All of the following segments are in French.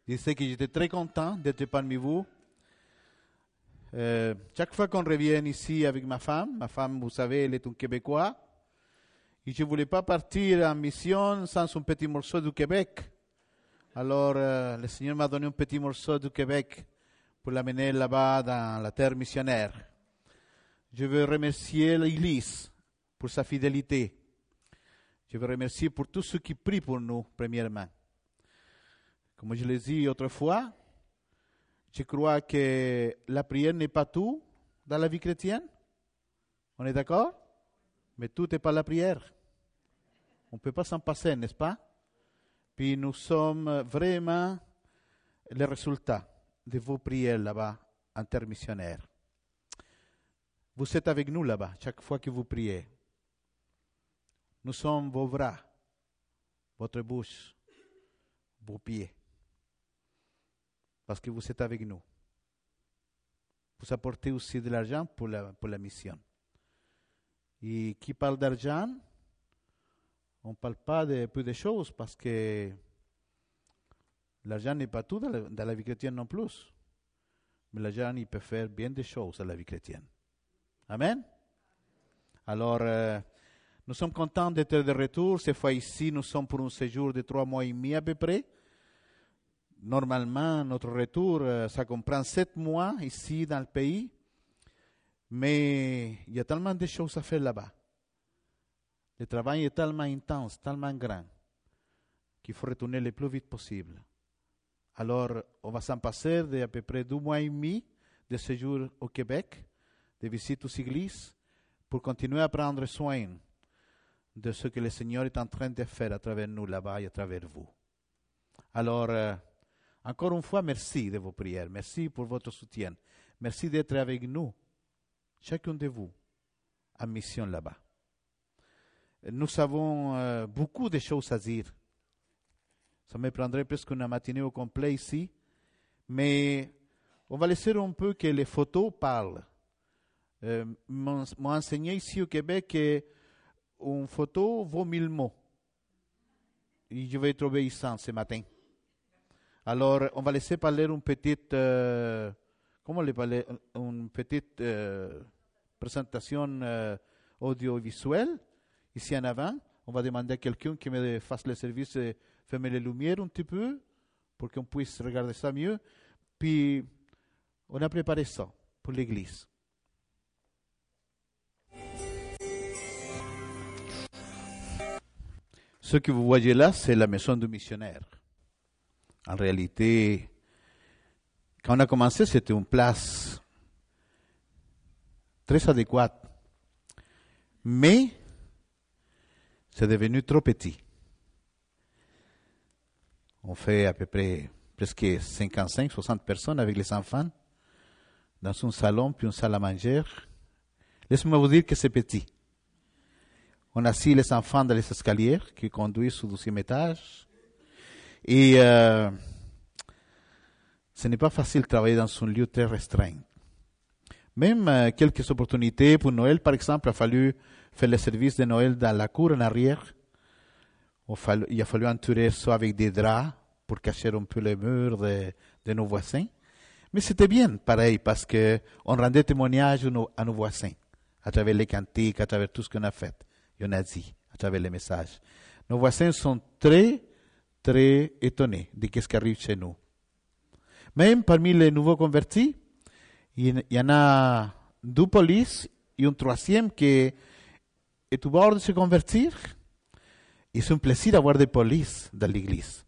Je sais que j'étais très content d'être parmi vous. Chaque fois qu'on revient ici avec ma femme, vous savez, elle est une Québécoise, et je ne voulais pas partir en mission sans un petit morceau du Québec. Alors, le Seigneur m'a donné un petit morceau du Québec pour l'amener là-bas dans la terre missionnaire. Je veux remercier l'Église pour sa fidélité. Je veux remercier pour tous ceux qui prient pour nous, premièrement. Comme je l'ai dit autrefois, je crois que la prière n'est pas tout dans la vie chrétienne. On est d'accord? Mais tout n'est pas la prière. On ne peut pas s'en passer, n'est-ce pas? Puis nous sommes vraiment le résultat de vos prières là-bas en terre missionnaire. Vous êtes avec nous là-bas, chaque fois que vous priez. Nous sommes vos bras, votre bouche, vos pieds. Parce que vous êtes avec nous. Vous apportez aussi de l'argent pour la mission. Et qui parle d'argent, on ne parle pas de peu de choses parce que l'argent n'est pas tout dans la vie chrétienne non plus. Mais l'argent, il peut faire bien des choses dans la vie chrétienne. Amen. Alors, nous sommes contents d'être de retour. Cette fois ici, nous sommes pour un séjour de 3 mois et demi à peu près. Normalement, notre retour, ça comprend 7 mois ici dans le pays. Mais il y a tellement de choses à faire là-bas. Le travail est tellement intense, tellement grand, qu'il faut retourner le plus vite possible. Alors, on va s'en passer d'à peu près 2 mois et demi de séjour au Québec, de visite aux églises, pour continuer à prendre soin de ce que le Seigneur est en train de faire à travers nous là-bas et à travers vous. Alors, encore une fois, merci de vos prières. Merci pour votre soutien. Merci d'être avec nous, chacun de vous, en mission là-bas. Nous avons beaucoup de choses à dire. Ça me prendrait presque une matinée au complet ici. Mais on va laisser un peu que les photos parlent. M'ont enseigné ici au Québec qu'une photo vaut 1000 mots. Et je vais être obéissant ce matin. Alors, on va laisser parler une petite, présentation audiovisuelle ici en avant. On va demander à quelqu'un qui me fasse le service de fermer les lumières un petit peu pour qu'on puisse regarder ça mieux. Puis, on a préparé ça pour l'église. Ce que vous voyez là, c'est la maison du missionnaire. En réalité, quand on a commencé, c'était une place très adéquate. Mais, c'est devenu trop petit. On fait à peu près presque 55-60 personnes avec les enfants dans un salon puis une salle à manger. Laissez-moi vous dire que c'est petit. On a assis les enfants dans les escaliers qui conduisent au 12e étage. Et ce n'est pas facile de travailler dans un lieu très restreint. Même quelques opportunités pour Noël, par exemple, il a fallu faire le service de Noël dans la cour en arrière. Il a fallu entourer ça avec des draps pour cacher un peu les murs de nos voisins. Mais c'était bien, pareil, parce qu'on rendait témoignage à nos voisins, à travers les cantiques, à travers tout ce qu'on a fait. Et on a dit, à travers les messages. Nos voisins sont très, très étonnés de ce qui arrive chez nous. Même parmi les nouveaux convertis, il y en a 2 polices et un 3e qui est au bord de se convertir. Et c'est un plaisir d'avoir des polices dans l'église.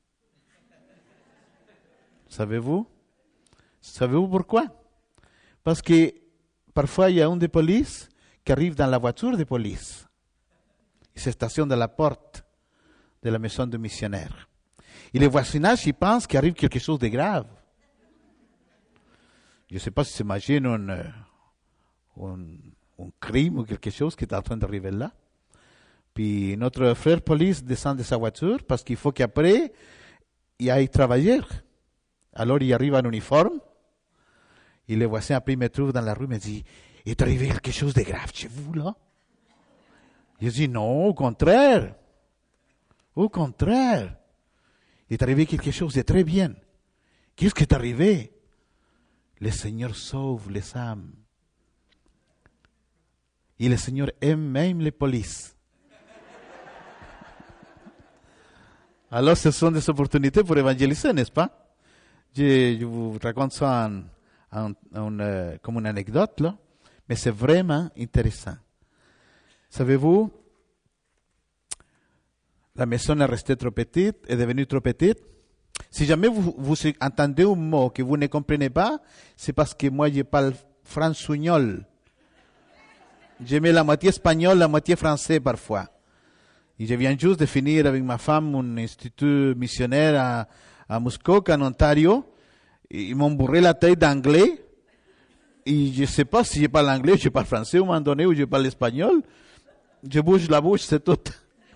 Savez-vous pourquoi? Parce que parfois il y a un des polices qui arrive dans la voiture de police. Il se stationne dans la porte de la maison du missionnaire. Et les voisinages, ils pensent qu'il arrive quelque chose de grave. Je ne sais pas si s'imagine un crime ou quelque chose qui est en train d'arriver là. Puis notre frère police descend de sa voiture parce qu'il faut qu'après, il aille travailler. Alors il arrive en uniforme. Et les voisins après me trouvent dans la rue et me disent, est arrivé quelque chose de grave chez vous là? Je dis non, au contraire. Au contraire. Il est arrivé quelque chose de très bien. Qu'est-ce qui est arrivé? Le Seigneur sauve les âmes. Et le Seigneur aime même les polices. Alors, ce sont des opportunités pour évangéliser, n'est-ce pas? Je vous raconte ça comme une anecdote, là, mais c'est vraiment intéressant. Savez-vous, la maison est restée trop petite, est devenue trop petite. Si jamais vous entendez un mot que vous ne comprenez pas, c'est parce que moi, je parle francugnol. Je mets la moitié espagnol, la moitié français parfois. Et je viens juste de finir avec ma femme un institut missionnaire à Muskoka, en Ontario. Ils m'ont bourré la tête d'anglais. Et je ne sais pas si je parle anglais, je parle français au moment donné, ou je parle espagnol. Je bouge la bouche, c'est tout.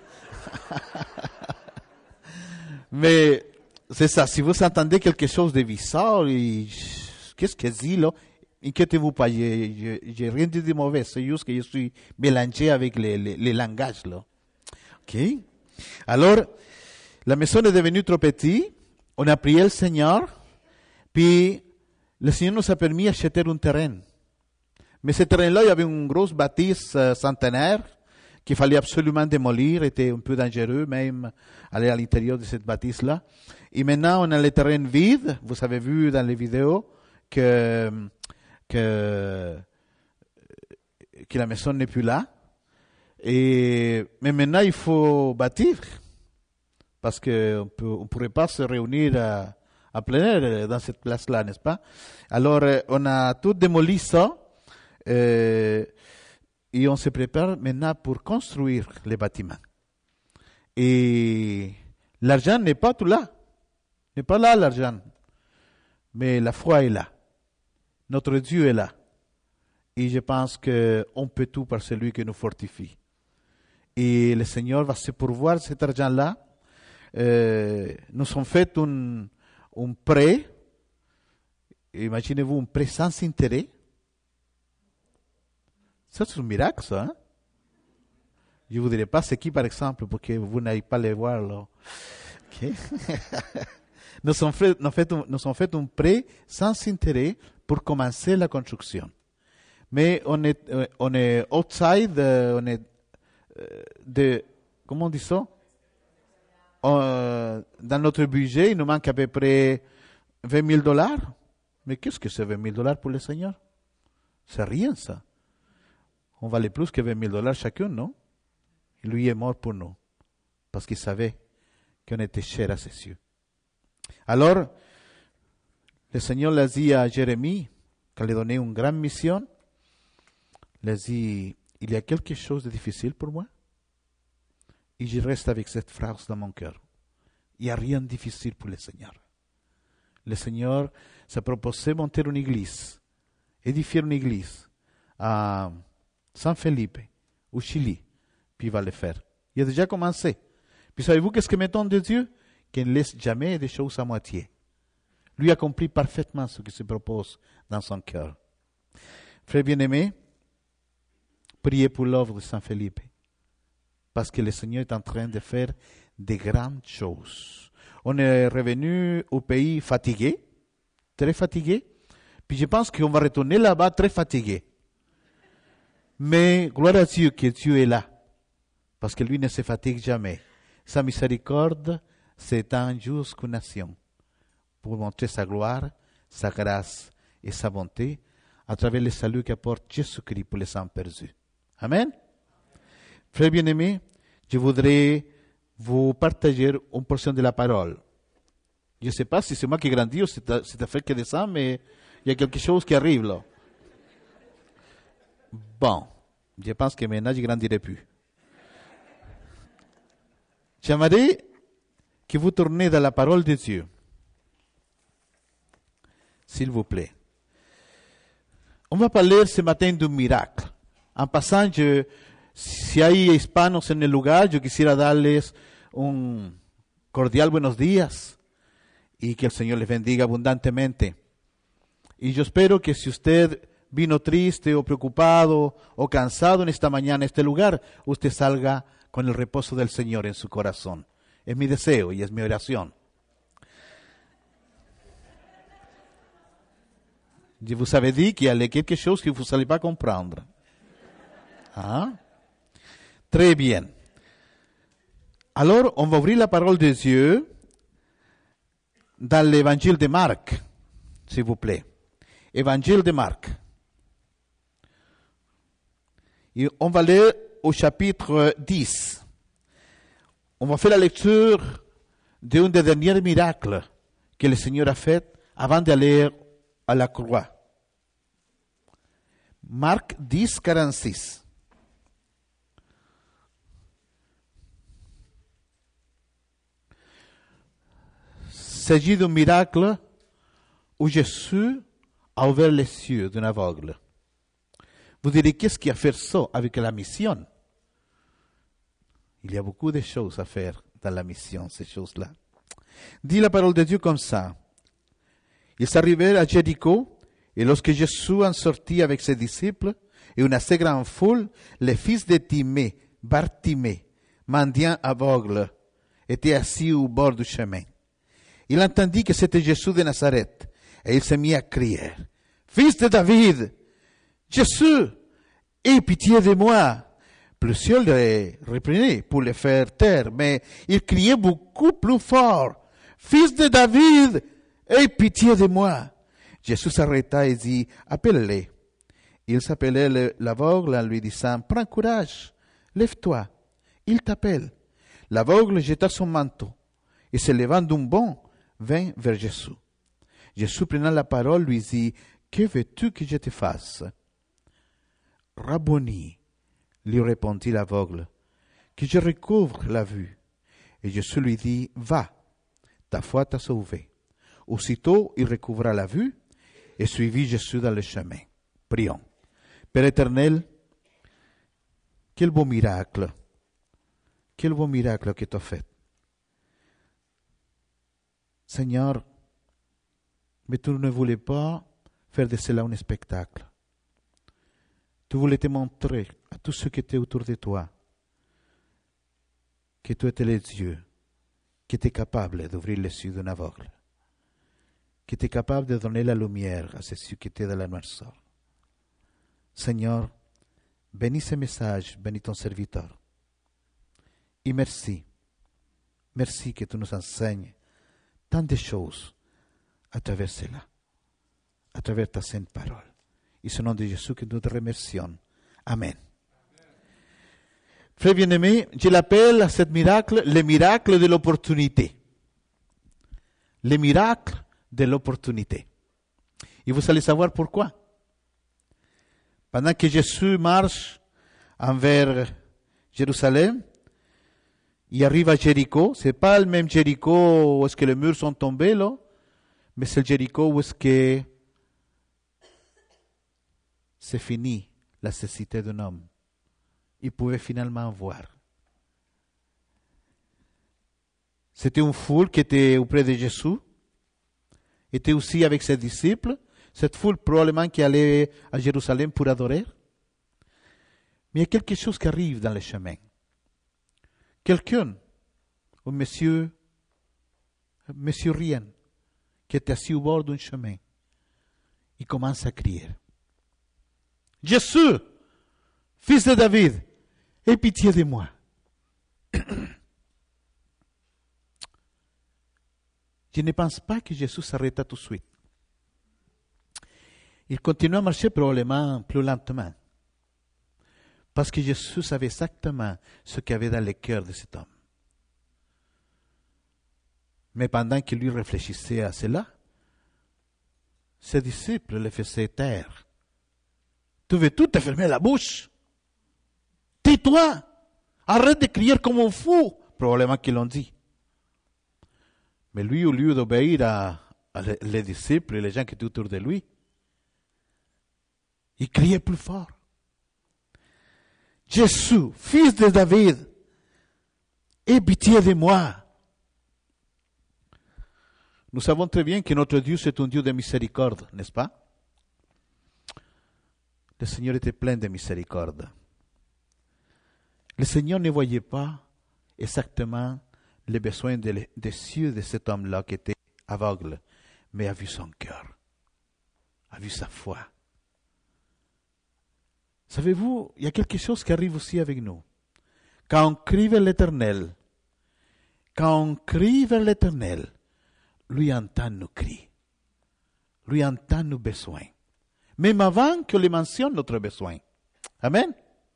Mais c'est ça, si vous entendez quelque chose de bizarre, qu'est-ce que dit là? Inquiétez-vous pas, j'ai rien dit de mauvais, c'est juste que je suis mélangé avec les langages là. Ok? Alors, la maison est devenue trop petite, on a prié le Seigneur, puis le Seigneur nous a permis d'acheter un terrain. Mais ce terrain-là, il y avait une grosse bâtisse centenaire qu'il fallait absolument démolir, était un peu dangereux même aller à l'intérieur de cette bâtisse-là. Et maintenant, on a le terrain vide, vous avez vu dans les vidéos que la maison n'est plus là. Mais maintenant, il faut bâtir, parce qu'on ne pourrait pas se réunir à plein air dans cette place-là, n'est-ce pas? Alors, on a tout démoli ça, et on se prépare maintenant pour construire les bâtiments. Et l'argent n'est pas tout là. N'est pas là l'argent. Mais la foi est là. Notre Dieu est là. Et je pense qu'on peut tout par celui qui nous fortifie. Et le Seigneur va se pourvoir cet argent-là. Nous avons fait un prêt. Imaginez-vous un prêt sans intérêt. Ça, c'est un miracle, ça. Hein? Je ne vous dirai pas c'est qui, par exemple, pour que vous n'ayez pas les voir. Là. Okay. Nous avons fait un prêt sans intérêt pour commencer la construction. Mais on est outside, on est comment on dit ça? Dans notre budget, il nous manque à peu près $20,000. Mais qu'est-ce que c'est $20,000 pour le Seigneur? C'est rien, ça. On valait plus que $20,000 chacun, non? Lui est mort pour nous, parce qu'il savait qu'on était cher à ses yeux. Alors, le Seigneur l'a dit à Jérémie, quand il a donné une grande mission, il a dit, il y a quelque chose de difficile pour moi, et je reste avec cette phrase dans mon cœur. Il n'y a rien de difficile pour le Seigneur. Le Seigneur s'est proposé monter une église, édifier une église à San Felipe, au Chili, puis il va le faire. Il a déjà commencé. Puis savez-vous qu'est-ce que m'étonne de Dieu? Qu'il ne laisse jamais des choses à moitié. Lui accomplit parfaitement ce qu'il se propose dans son cœur. Frères bien-aimés, priez pour l'œuvre de San Felipe, parce que le Seigneur est en train de faire de grandes choses. On est revenu au pays fatigué, très fatigué, puis je pense qu'on va retourner là-bas très fatigué. Mais gloire à Dieu que Dieu est là, parce que lui ne se fatigue jamais. Sa miséricorde s'étend jusqu'aux nations pour montrer sa gloire, sa grâce et sa bonté à travers le salut qu'apporte Jésus-Christ pour les âmes perdues. Amen. Frères bien-aimés, je voudrais vous partager une portion de la parole. Je ne sais pas si c'est moi qui grandis ou c'est frère qui descend, mais il y a quelque chose qui arrive là. Bon, je pense que maintenant je ne grandirai plus. J'aimerais que vous tournez dans la parole de Dieu. S'il vous plaît. On va parler ce matin d'un miracle. En passant, si hay hispanos en el lugar, yo quisiera darles un cordial buenos días y que el Señor les bendiga abundantemente. Y yo espero que si usted vino triste o preocupado o cansado en esta mañana, en este lugar, usted salga con el reposo del Señor en su corazón. Es mi deseo y es mi oración. Je vous avais dit qu'il y a quelque chose que vous n'allez pas comprendre. Hein? Très bien. Alors, on va ouvrir la parole de Dieu dans l'évangile de Marc, s'il vous plaît. Évangile de Marc. Et on va lire au chapitre 10. On va faire la lecture d'un des derniers miracles que le Seigneur a fait avant d'aller à la croix. Marc 10, 46. Il s'agit d'un miracle où Jésus a ouvert les yeux d'un aveugle. Vous direz, qu'est-ce qu'il y a à faire ça avec la mission? Il y a beaucoup de choses à faire dans la mission, ces choses-là. Dit la parole de Dieu comme ça. Ils arrivèrent à Jéricho, et lorsque Jésus en sortit avec ses disciples et une assez grande foule, le fils de Timée, Bartimée, mendiant aveugle, était assis au bord du chemin. Il entendit que c'était Jésus de Nazareth, et il se mit à crier, « Fils de David, Jésus, aie pitié de moi. » Plusieurs le reprenaient pour le faire taire, mais il criait beaucoup plus fort, « Fils de David, aie pitié de moi. » Jésus s'arrêta et dit, « Appelle-les. » Il s'appelait l'aveugle en lui disant, « Prends courage, lève-toi, il t'appelle. » L'aveugle jeta son manteau et se levant d'un bond, vint vers Jésus. Jésus prenant la parole lui dit, « Que veux-tu que je te fasse? » « Rabboni, lui répondit l'aveugle, « que je recouvre la vue. » Et Jésus lui dit, « Va, ta foi t'a sauvé. » Aussitôt, il recouvra la vue et suivit Jésus dans le chemin. Prions. Père éternel, quel beau miracle que tu as fait. Seigneur, mais tu ne voulais pas faire de cela un spectacle. Tu voulais te montrer à tous ceux qui étaient autour de toi que tu étais le Dieu qui était capable d'ouvrir les yeux d'un aveugle, qui était capable de donner la lumière à ceux qui étaient dans la noirceur. Seigneur, bénis ce message, bénis ton serviteur. Et merci que tu nous enseignes tant de choses à travers cela, à travers ta sainte parole. Et c'est au nom de Jésus que nous te remercions. Amen. Frère bien-aimé, je l'appelle à ce miracle le miracle de l'opportunité. Le miracle de l'opportunité. Et vous allez savoir pourquoi. Pendant que Jésus marche envers Jérusalem, il arrive à Jéricho. Ce n'est pas le même Jéricho où est-ce que les murs sont tombés, là, mais c'est le Jéricho où est-ce que c'est fini la cécité d'un homme. Il pouvait finalement voir. C'était une foule qui était auprès de Jésus, était aussi avec ses disciples. Cette foule probablement qui allait à Jérusalem pour adorer. Mais il y a quelque chose qui arrive dans le chemin. Quelqu'un, un monsieur rien, qui était assis au bord d'un chemin, il commence à crier. Jésus, fils de David, aie pitié de moi. Je ne pense pas que Jésus s'arrêta tout de suite. Il continua à marcher probablement plus lentement. Parce que Jésus savait exactement ce qu'il y avait dans le cœur de cet homme. Mais pendant qu'il lui réfléchissait à cela, ses disciples le faisaient taire. Tu veux tout te fermer la bouche? Tais-toi! Arrête de crier comme un fou! Probablement qu'ils l'ont dit. Mais lui, au lieu d'obéir à les disciples et les gens qui étaient autour de lui, il criait plus fort. Jésus, fils de David, aie pitié de moi. Nous savons très bien que notre Dieu c'est un Dieu de miséricorde, n'est-ce pas? Le Seigneur était plein de miséricorde. Le Seigneur ne voyait pas exactement les besoins des yeux de cet homme-là qui était aveugle, mais a vu son cœur. a vu sa foi. Savez-vous, il y a quelque chose qui arrive aussi avec nous. Quand on crie vers l'Éternel, lui entend nos cris. Lui entend nos besoins. Même avant que lui mentionne notre besoin. Amen.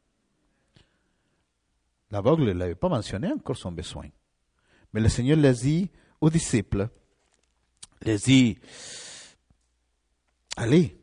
L'aveugle n'avait pas mentionné encore son besoin. Mais le Seigneur les dit aux disciples, les dit, allez,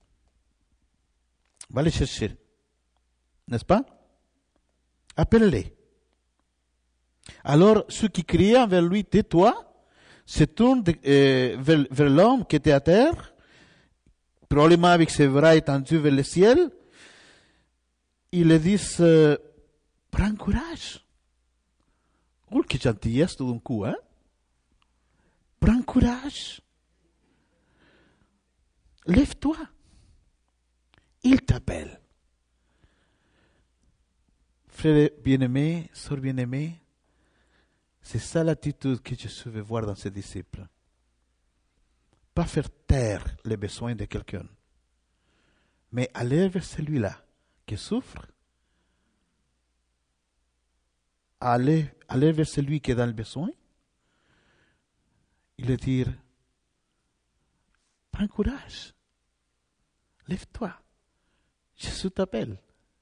va les chercher. N'est-ce pas? Appelle-les. Alors, ceux qui criaient vers lui, tais-toi, se tournent vers l'homme qui était à terre, probablement avec ses bras étendus vers le ciel. Ils lui disent, prends courage. Oh, que gentillesse tout d'un coup, hein? Prends courage. Lève-toi. Il t'appelle. Frère bien-aimé, sœur bien-aimée, c'est ça l'attitude que Jésus veut voir dans ses disciples. Pas faire taire les besoins de quelqu'un, mais aller vers celui-là qui souffre, aller vers celui qui est dans le besoin, et lui dire, prends courage, lève-toi, Jésus t'appelle.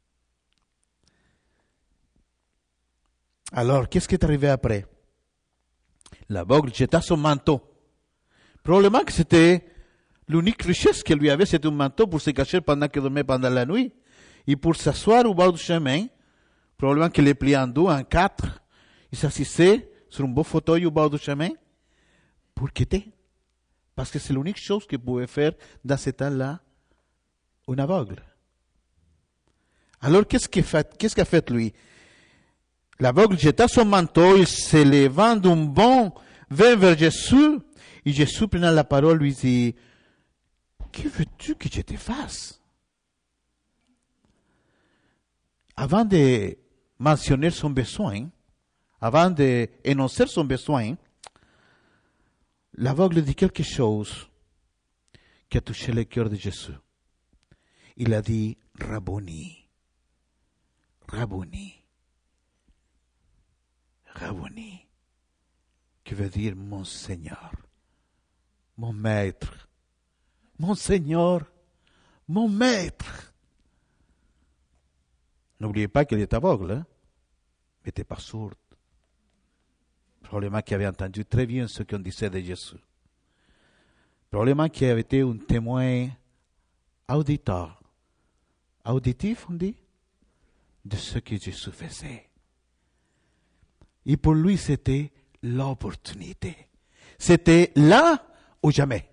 Alors, qu'est-ce qui est arrivé après? L'aveugle jeta son manteau. Probablement que c'était l'unique richesse qu'il lui avait, c'était un manteau pour se cacher pendant qu'il dormait pendant la nuit. Et pour s'asseoir au bord du chemin, probablement qu'il les pliait en deux, en quatre, il s'assisait sur un beau fauteuil au bord du chemin pour quitter. Parce que c'est l'unique chose qu'il pouvait faire dans cet temps-là, un aveugle. Alors, qu'est-ce qu'a fait lui? L'aveugle jeta son manteau, il se levant d'un bond vers Jésus, et Jésus, prenant la parole, lui dit, que veux-tu que je te fasse? Avant de mentionner son besoin, avant d'énoncer son besoin, l'aveugle dit quelque chose qui a touché le cœur de Jésus. Il a dit, Rabboni, Rabboni. Rabboni, qui veut dire mon Seigneur, mon Maître, mon Seigneur, mon Maître. N'oubliez pas qu'il est aveugle, hein? Mais il n'était pas sourd. Probablement qu'il avait entendu très bien ce qu'on disait de Jésus. Probablement qu'il avait été un témoin auditeur, auditif, on dit, de ce que Jésus faisait. Et pour lui, c'était l'opportunité. C'était là ou jamais.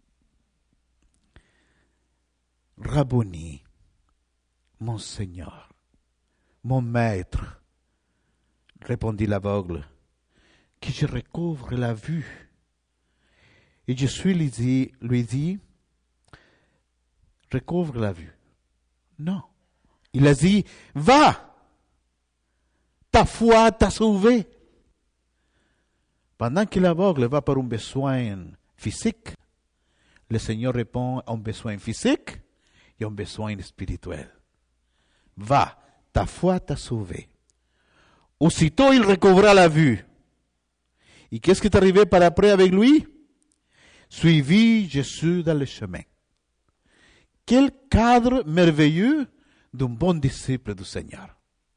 Rabboni, mon Seigneur, mon Maître, répondit l'aveugle, que je recouvre la vue. Et Jésus lui dit, recouvre la vue. Non. Il a dit, va! Ta foi t'a sauvé. Pendant que l'aveugle va par un besoin physique, le Seigneur répond à un besoin physique et à un besoin spirituel. Va, ta foi t'a sauvé. Aussitôt, il recovra la vue. Et qu'est-ce qui est arrivé par après avec lui? Suivit Jésus dans le chemin. Quel cadre merveilleux d'un bon disciple du Seigneur.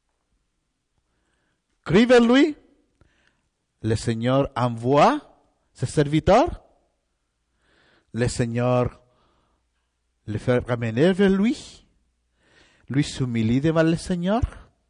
Crie vers lui, le Seigneur envoie ses serviteurs, le Seigneur le fait ramener vers lui s'humilie devant le Seigneur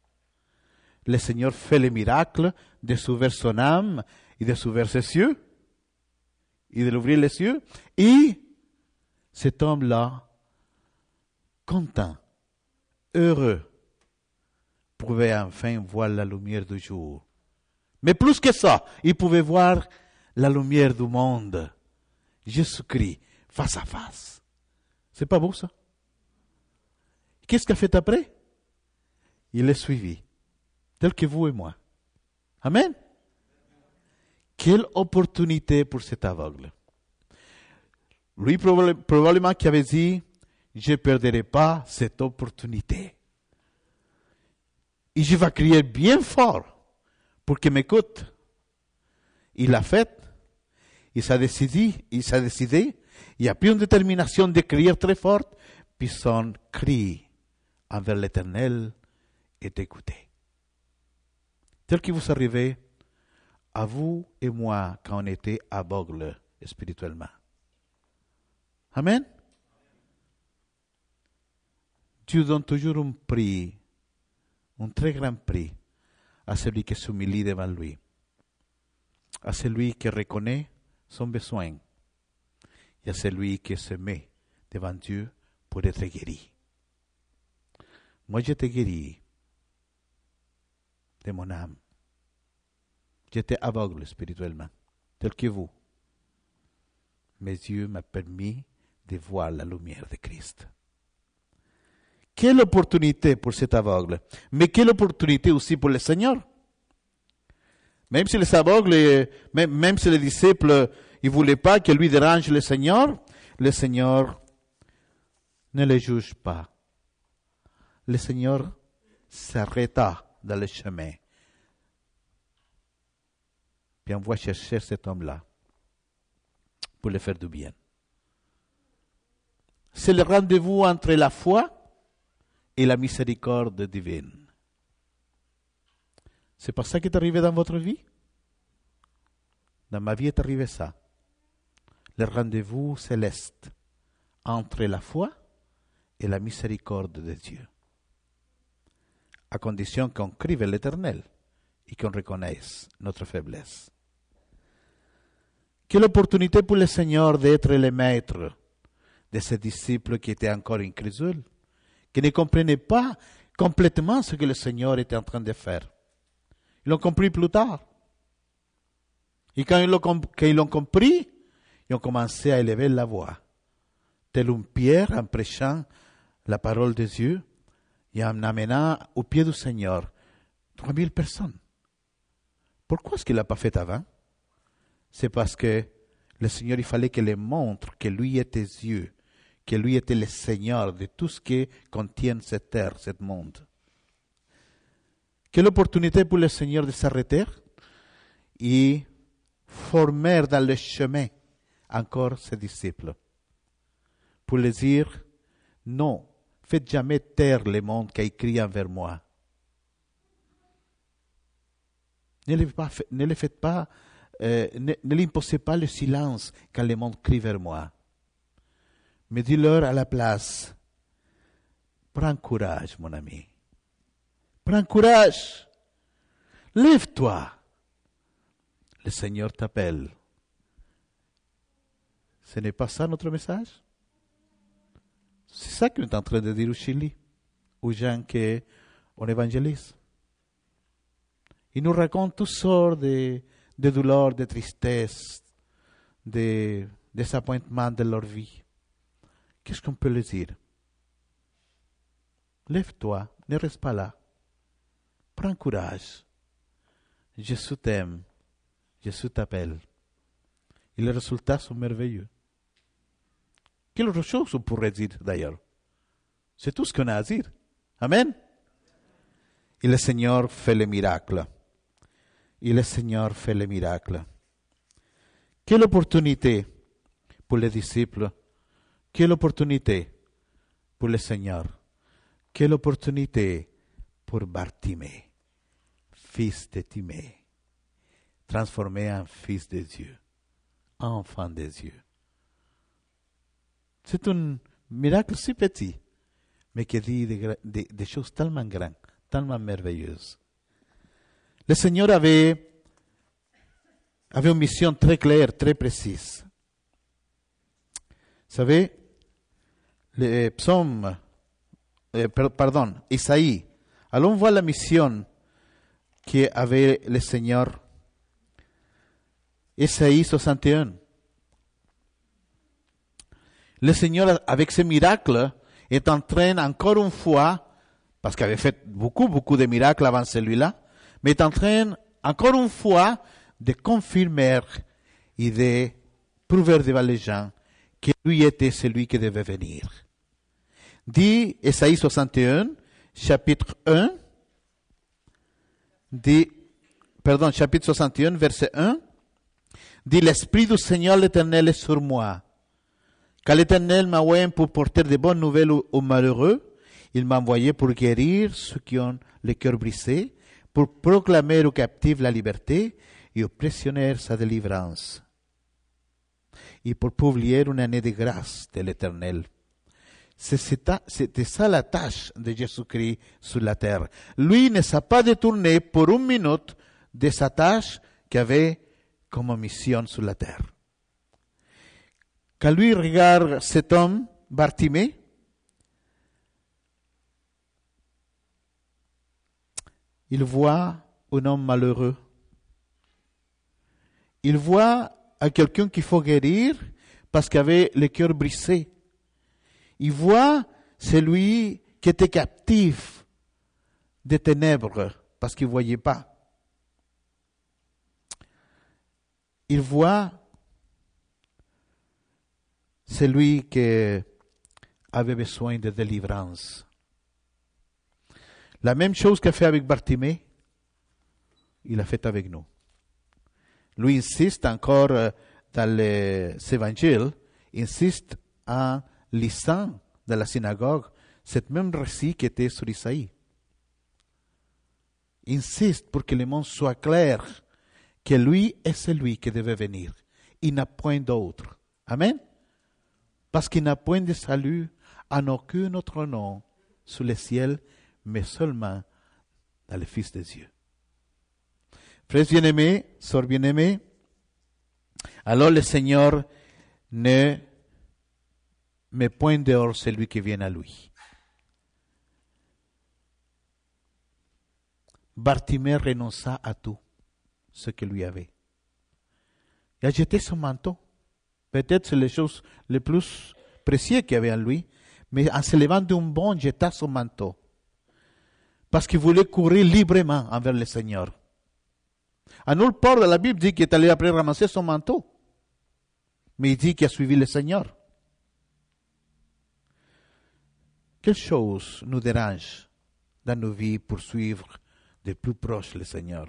fait le miracle de s'ouvrir son âme et de s'ouvrir ses yeux, et de l'ouvrir les yeux, et cet homme-là, content, heureux, pouvait enfin voir la lumière du jour. Mais plus que ça, il pouvait voir la lumière du monde. Jésus-Christ, face à face. C'est pas beau ça? Qu'est-ce qu'il a fait après? Il est suivi, tel que vous et moi. Amen. Quelle opportunité pour cet aveugle. Lui, probablement, qui avait dit, je ne perdrai pas cette opportunité. Et je vais crier bien fort pour qu'il m'écoute. Il l'a fait. Il s'est décidé. Il a pris une détermination de crier très fort, puis son cri envers l'Éternel est écouté. Tel que vous arrivez, à vous et moi, quand on était aveugles spirituellement. Amen. Dieu donne toujours un prix, un très grand prix, à celui qui s'humilie devant lui, à celui qui reconnaît son besoin et à celui qui se met devant Dieu pour être guéri. Moi, j'étais guéri de mon âme. J'étais aveugle spirituellement, tel que vous. Mais Dieu m'a permis de voir la lumière de Christ. Quelle opportunité pour cet aveugle, mais quelle opportunité aussi pour le Seigneur. Même si les aveugles, même si les disciples, ils ne voulaient pas que lui dérange le Seigneur ne les juge pas. Le Seigneur s'arrêta dans le chemin. Puis on va chercher cet homme-là pour le faire du bien. C'est le rendez-vous entre la foi et la miséricorde divine. C'est pas ça qui est arrivé dans votre vie? Dans ma vie est arrivé ça. Le rendez-vous céleste entre la foi et la miséricorde de Dieu. À condition qu'on crie vers l'Éternel et qu'on reconnaisse notre faiblesse. Quelle opportunité pour le Seigneur d'être le maître de ses disciples qui étaient encore incrédules, qui ne comprenaient pas complètement ce que le Seigneur était en train de faire. Ils l'ont compris plus tard. Et quand ils l'ont compris, ils ont commencé à élever la voix. Tel une pierre en prêchant la parole de Dieu et en amenant au pied du Seigneur 3000 personnes. Pourquoi est-ce qu'il ne l'a pas fait avant? C'est parce que le Seigneur, il fallait qu'il montre que lui était Dieu, que lui était le Seigneur de tout ce qui contient cette terre, ce monde. Quelle opportunité pour le Seigneur de s'arrêter et former dans le chemin encore ses disciples. Pour leur dire, non, faites jamais taire le monde qui crie envers moi. Ne l'imposez pas le silence quand le monde crie vers moi. Mais dis-leur à la place, prends courage, mon ami. Prends courage. Lève-toi. Le Seigneur t'appelle. Ce n'est pas ça notre message? C'est ça qu'on est en train de dire au Chili, aux gens qu'on évangélise. Ils nous racontent toutes sortes de douleurs, de tristesse, de désappointements de leur vie. Qu'est-ce qu'on peut leur dire? Lève-toi, ne reste pas là. Prends courage. Jésus t'aime. Jésus t'appelle. Et les résultats sont merveilleux. Quelle autre chose on pourrait dire d'ailleurs? C'est tout ce qu'on a à dire. Amen. Et le Seigneur fait le miracle. Et le Seigneur fait le miracle. Quelle opportunité pour les disciples. Quelle opportunité pour le Seigneur. Quelle opportunité pour Bartimée, fils de Timée, transformé en fils de Dieu, enfant de Dieu. C'est un miracle si petit, mais qui dit des choses tellement grandes, tellement merveilleuses. Le Seigneur avait une mission très claire, très précise. Vous savez, le psaume, Isaïe, allons voir la mission qu'avait le Seigneur. Isaïe 61. Le Seigneur, avec ce miracle, est en train, encore une fois, parce qu'il avait fait beaucoup de miracles avant celui-là, mais est en train, encore une fois, de confirmer et de prouver devant les gens que lui était celui qui devait venir. Dit Ésaïe 61, chapitre 1, chapitre 61, verset 1, dit l'Esprit du Seigneur l'Éternel est sur moi. Quand l'Éternel m'a envoyé pour porter de bonnes nouvelles aux malheureux, il m'a envoyé pour guérir ceux qui ont le cœur brisé, pour proclamer aux captifs la liberté et aux prisonniers sa délivrance, et pour publier une année de grâce de l'Éternel. C'était ça la tâche de Jésus-Christ sur la terre. Lui ne s'est pas détourné pour une minute de sa tâche qu'il avait comme mission sur la terre. Quand lui regarde cet homme, Bartimée, il voit un homme malheureux. Il voit à quelqu'un qu'il faut guérir parce qu'il avait le cœur brisé. Il voit celui qui était captif des ténèbres parce qu'il ne voyait pas. Il voit celui qui avait besoin de délivrance. La même chose qu'il a fait avec Bartimée, il a fait avec nous. Lui insiste encore dans les évangiles, insiste en lisant de la synagogue cette même récit qui était sur Isaïe. Insiste pour que le monde soit clair que lui est celui qui devait venir. Il n'a point d'autre. Amen. Parce qu'il n'a point de salut en aucun autre nom sous le ciel, mais seulement dans le Fils de Dieu. Frères bien-aimés, sœurs bien-aimées, alors le Seigneur ne met point dehors celui qui vient à lui. Bartimée renonça à tout ce qu'il lui avait. Il a jeté son manteau. Peut-être c'est les choses les plus précieuses qu'il y avait en lui, mais en se levant d'un bond, il jeta son manteau. Parce qu'il voulait courir librement envers le Seigneur. À nulle part de la Bible dit qu'il est allé après ramasser son manteau. Mais il dit qu'il a suivi le Seigneur. Quelle chose nous dérange dans nos vies pour suivre de plus proche le Seigneur?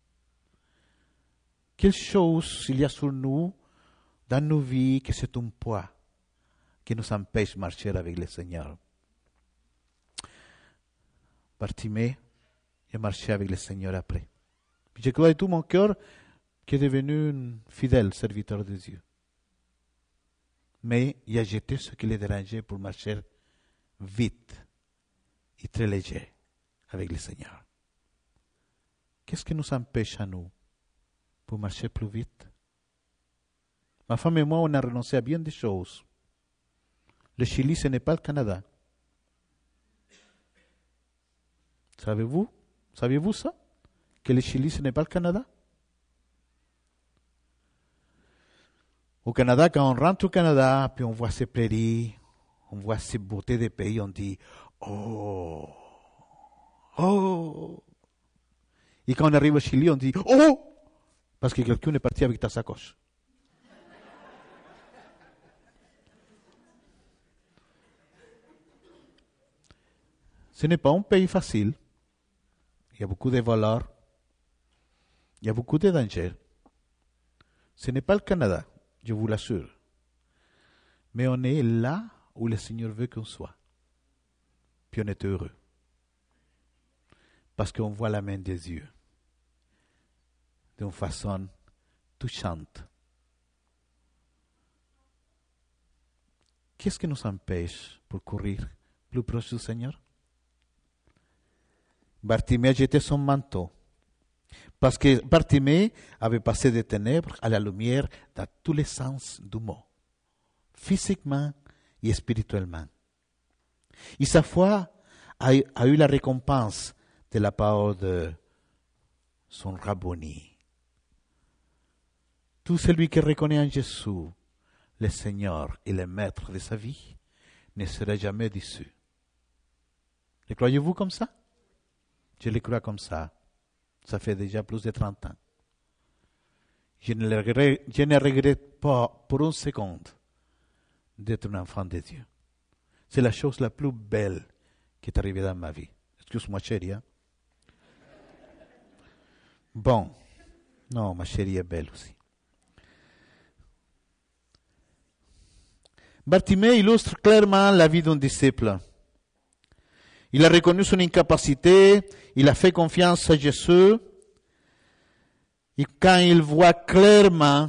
Quelle chose il y a sur nous dans nos vies que c'est un poids qui nous empêche de marcher avec le Seigneur? Bartimée a marché avec le Seigneur après. Je crois de tout mon cœur qu'il est devenu un fidèle serviteur de Dieu. Mais il a jeté ce qui le dérangeait pour marcher vite et très léger avec le Seigneur. Qu'est-ce qui nous empêche à nous pour marcher plus vite? Ma femme et moi, on a renoncé à bien des choses. Le Chili, ce n'est pas le Canada. Saviez-vous ça? Que le Chili, ce n'est pas le Canada? Au Canada, quand on rentre au Canada, puis on voit ces prairies, on voit ces beautés des pays, on dit « Oh! Oh! » Et quand on arrive au Chili, on dit « Oh! » Parce que quelqu'un est parti avec ta sacoche. Ce n'est pas un pays facile. Il y a beaucoup de voleurs. Il y a beaucoup de dangers. Ce n'est pas le Canada, je vous l'assure. Mais on est là où le Seigneur veut qu'on soit. Puis on est heureux. Parce qu'on voit la main de Dieu. D'une façon touchante. Qu'est-ce qui nous empêche pour courir plus proche du Seigneur? Bartimée a jeté son manteau. Parce que Bartimée avait passé des ténèbres à la lumière dans tous les sens du mot. Physiquement et spirituellement. Et sa foi a eu la récompense de la part de son Rabboni. Tout celui qui reconnaît en Jésus le Seigneur et le Maître de sa vie ne sera jamais déçu. Le croyez-vous comme ça? Je le crois comme ça. Ça fait déjà plus de 30 ans. Je ne regrette pas pour une seconde d'être un enfant de Dieu. C'est la chose la plus belle qui est arrivée dans ma vie. Excuse-moi, chérie. Hein? Bon. Non, ma chérie est belle aussi. Bartimée illustre clairement la vie d'un disciple. Il a reconnu son incapacité, il a fait confiance à Jésus. Et quand il voit clairement,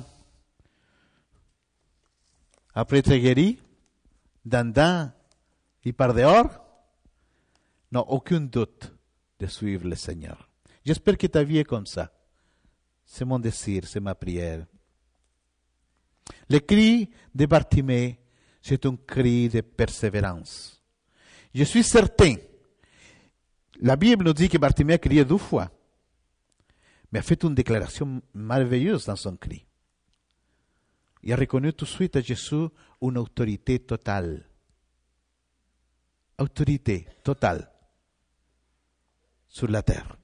après être guéri, d'andant, il part dehors, n'a aucun doute de suivre le Seigneur. J'espère que ta vie est comme ça. C'est mon désir, c'est ma prière. Le cri de Bartimée, c'est un cri de persévérance. Je suis certain, la Bible nous dit que Bartimée a crié 2 fois, mais a fait une déclaration merveilleuse dans son cri. Il a reconnu tout de suite à Jésus une autorité totale. Autorité totale sur la terre.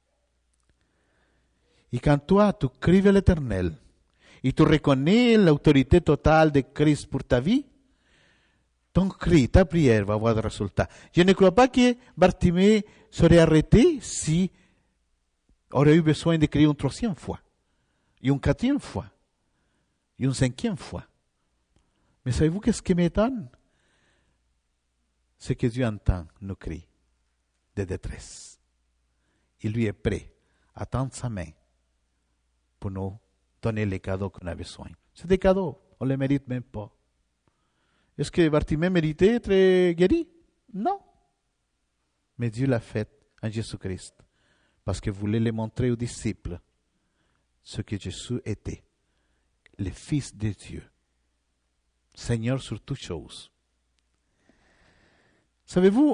Et quand toi, tu cries à l'Éternel, et tu reconnais l'autorité totale de Christ pour ta vie, ton cri, ta prière va avoir des résultats. Je ne crois pas que Bartimée serait arrêté si aurait eu besoin de crier une 3e fois, et une 4e fois, et une 5e fois. Mais savez-vous qu'est-ce qui m'étonne? C'est que Dieu entend nos cris de détresse. Il lui est prêt à tendre sa main pour nous donner les cadeaux qu'on a besoin. C'est des cadeaux, on ne les mérite même pas. Est-ce que Bartimée méritait d'être guéri? Non. Mais Dieu l'a fait en Jésus-Christ parce qu'il voulait le montrer aux disciples ce que Jésus était, le Fils de Dieu, Seigneur sur toutes choses. Savez-vous,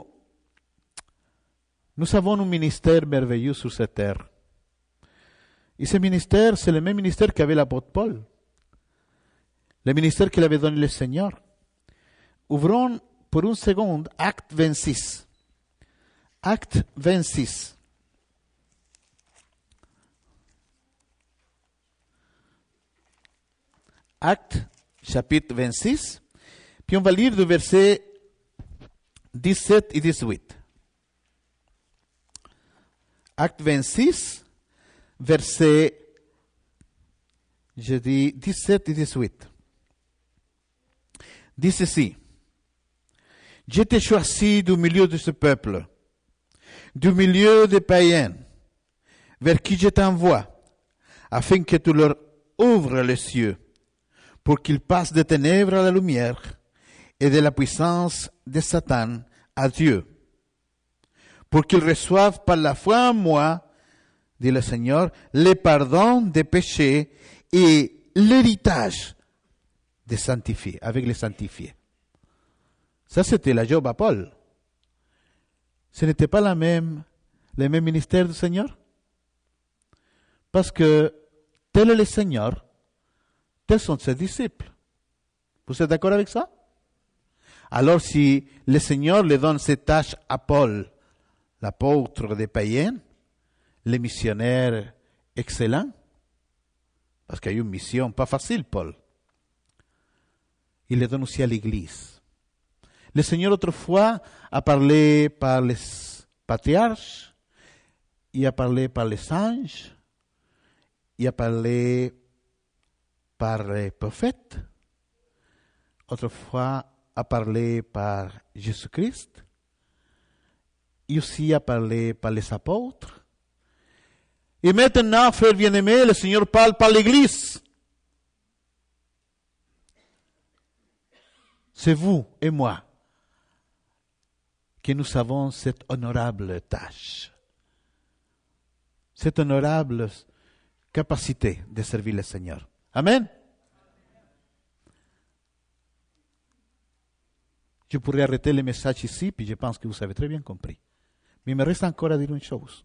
nous avons un ministère merveilleux sur cette terre. Et ce ministère, c'est le même ministère qu'avait l'apôtre Paul. Le ministère qu'il avait donné le Seigneur. Ouvrons pour une seconde Acte 26. Acte 26. Acte chapitre 26. Puis on va lire du verset 17 et 18. Acte 26, verset, je dis 17 et 18. Dit ceci: Je t'ai choisi du milieu de ce peuple, du milieu des païens, vers qui je t'envoie, afin que tu leur ouvres les cieux, pour qu'ils passent des ténèbres à la lumière et de la puissance de Satan à Dieu, pour qu'ils reçoivent par la foi en moi, dit le Seigneur, le pardon des péchés et l'héritage des sanctifiés, avec les sanctifiés. Ça, c'était la job à Paul. Ce n'était pas le même ministère du Seigneur. Parce que tel est le Seigneur, tels sont ses disciples. Vous êtes d'accord avec ça? Alors si le Seigneur le donne cette tâche à Paul, l'apôtre des païens, le missionnaire excellent, parce qu'il y a eu une mission pas facile, Paul, il le donne aussi à l'Église. Le Seigneur autrefois a parlé par les patriarches, il a parlé par les anges, il a parlé par les prophètes, autrefois a parlé par Jésus-Christ, et aussi a parlé par les apôtres. Et maintenant, frères bien-aimés, le Seigneur parle par l'Église. C'est vous et moi que nous avons cette honorable tâche, cette honorable capacité de servir le Seigneur. Amen. Je pourrais arrêter le message ici, puis je pense que vous avez très bien compris. Mais il me reste encore à dire une chose.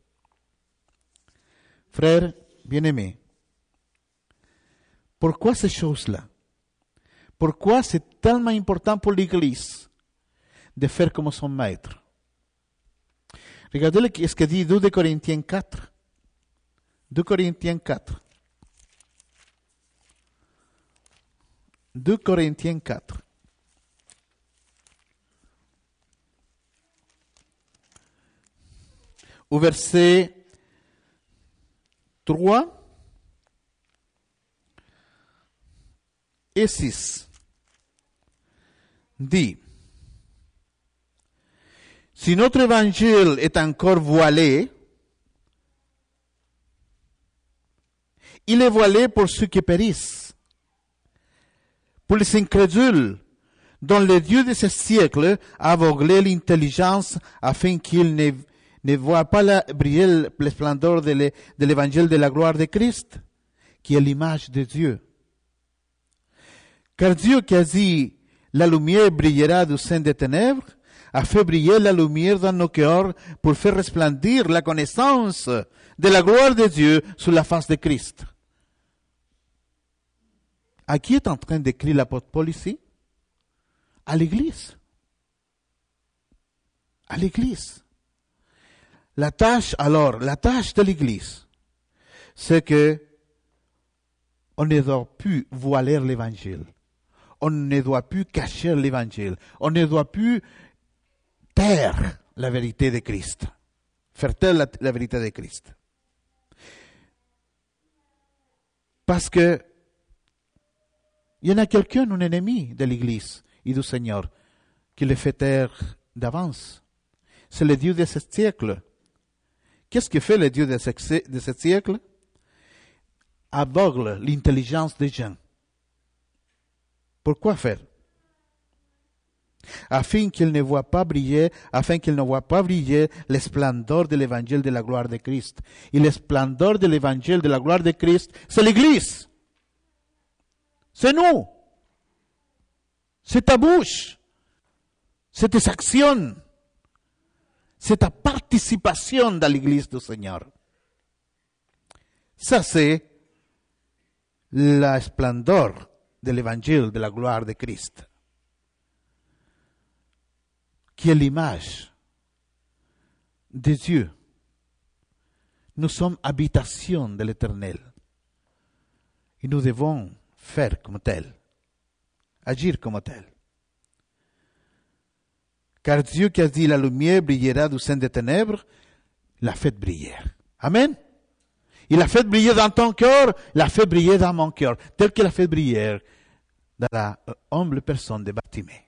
Frères bien-aimés, pourquoi ces choses-là? Pourquoi c'est tellement important pour l'Église de faire comme son maître? Regardez ce que dit 2 Corinthiens 4. 2 Corinthiens 4. 2 Corinthiens 4. au verset 3 et 6, dit, si notre évangile est encore voilé, il est voilé pour ceux qui périssent, pour les incrédules, dont le Dieu de ce siècle a aveuglé l'intelligence afin qu'ils ne voient pas briller la splendeur de l'évangile de la gloire de Christ, qui est l'image de Dieu. Car Dieu qui a dit, la lumière brillera du sein des ténèbres, a fait briller la lumière dans nos cœurs pour faire resplendir la connaissance de la gloire de Dieu sur la face de Christ. À qui est en train d'écrire l'apôtre Paul ici? À l'Église. À l'Église. La tâche de l'Église, c'est que on ne doit plus voiler l'Évangile. On ne doit plus cacher l'Évangile. On ne doit plus taire la vérité de Christ. Faire taire la vérité de Christ. Parce que il y en a quelqu'un, un ennemi de l'Église et du Seigneur, qui le fait taire d'avance. C'est le Dieu de ce siècle. Qu'est-ce que fait le Dieu de ce siècle? Aveugle l'intelligence des gens. Pourquoi faire? Afin qu'ils ne voient pas briller le splendeur de l'évangile de la gloire de Christ. Et le splendeur de l'évangile de la gloire de Christ, c'est l'Église. C'est nous. C'est ta bouche. C'est tes actions. C'est ta participation dans l'Église du Seigneur. Ça, c'est la splendeur de l'évangile de la gloire de Christ, qui est l'image de Dieu. Nous sommes habitation de l'Éternel. Et nous devons faire comme tel, agir comme tel. Car Dieu qui a dit la lumière brillera du sein des ténèbres, l'a fait briller. Amen. Il a fait briller dans ton cœur, l'a fait briller dans mon cœur, tel qu'il a fait briller dans la humble personne de Bartimée.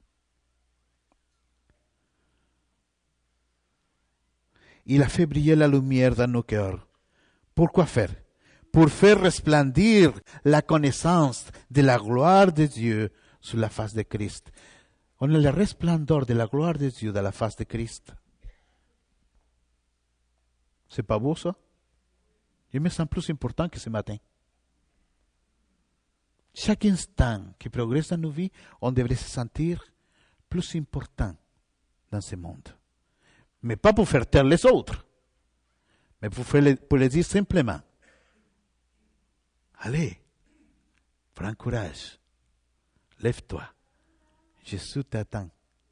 Il a fait briller la lumière dans nos cœurs. Pourquoi faire? Pour faire resplendir la connaissance de la gloire de Dieu sur la face de Christ. On a le resplendeur de la gloire de Dieu dans la face de Christ. C'est pas beau ça? Je me sens plus important que ce matin. Chaque instant qui progresse dans nos vies, on devrait se sentir plus important dans ce monde. Mais pas pour faire taire les autres, mais pour les dire simplement, allez, prends courage, lève-toi, Jésus t'attend.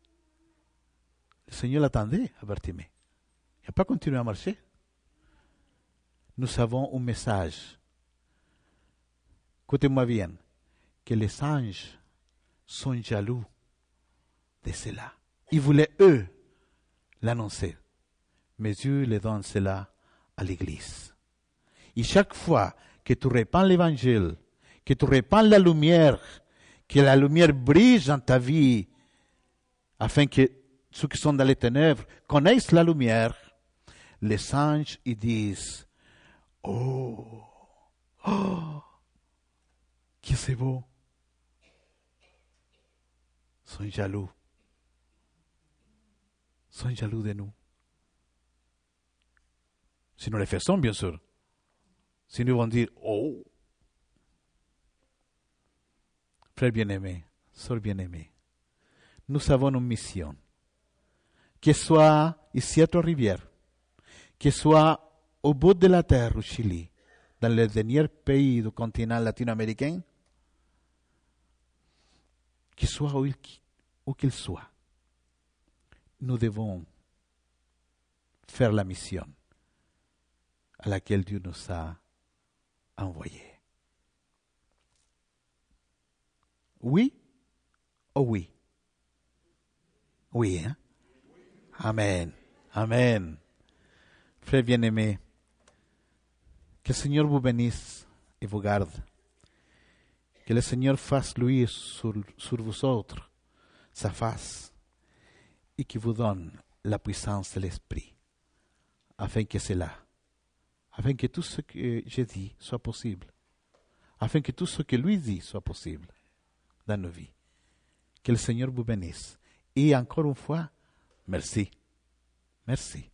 Le Seigneur l'attendait à Bartimée. Il n'a pas continué à marcher. Nous avons un message. Écoutez-moi bien, que les anges sont jaloux de cela. Ils voulaient, eux, l'annoncer. Mais Dieu les donne cela à l'Église. Et chaque fois que tu répands l'Évangile, que tu répands la lumière, que la lumière brille dans ta vie, afin que ceux qui sont dans les ténèbres connaissent la lumière, les anges, ils disent, oh, que c'est beau. Ils sont jaloux. Ils sont jaloux de nous. Si nous les faisons, bien sûr. Si nous vont dire, oh. Frère bien-aimé, sœur bien-aimée, nous avons une mission. Que soit ici à Trois-Rivières, que soit au bout de la terre, au Chili, dans le dernier pays du continent latino-américain, qu'il soit où qu'il soit, nous devons faire la mission à laquelle Dieu nous a envoyés. Oui? Oh oui. Oui, hein? Amen. Amen. Frères bien-aimés, que le Seigneur vous bénisse et vous garde. Que le Seigneur fasse luire sur vous autres sa face et qu'il vous donne la puissance de l'Esprit afin que tout ce que j'ai dit soit possible, afin que tout ce que lui dit soit possible dans nos vies. Que le Seigneur vous bénisse. Et encore une fois, merci. Merci.